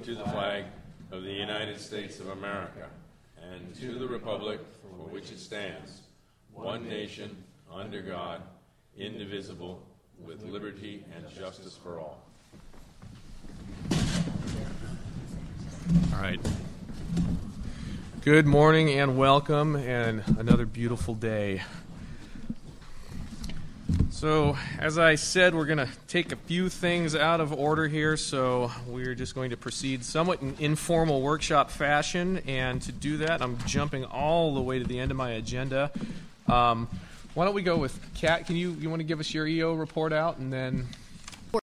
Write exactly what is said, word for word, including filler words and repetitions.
to the flag of the United States of America and to the republic for which it stands, one nation, under God, indivisible, with liberty and justice for all. All right. Good morning and welcome, and another beautiful day. So, as I said, we're going to take a few things out of order here, so we're just going to proceed somewhat in informal workshop fashion, and to do that, I'm jumping all the way to the end of my agenda. Um, why don't we go with Kat? Can you you want to give us your E O report out, and then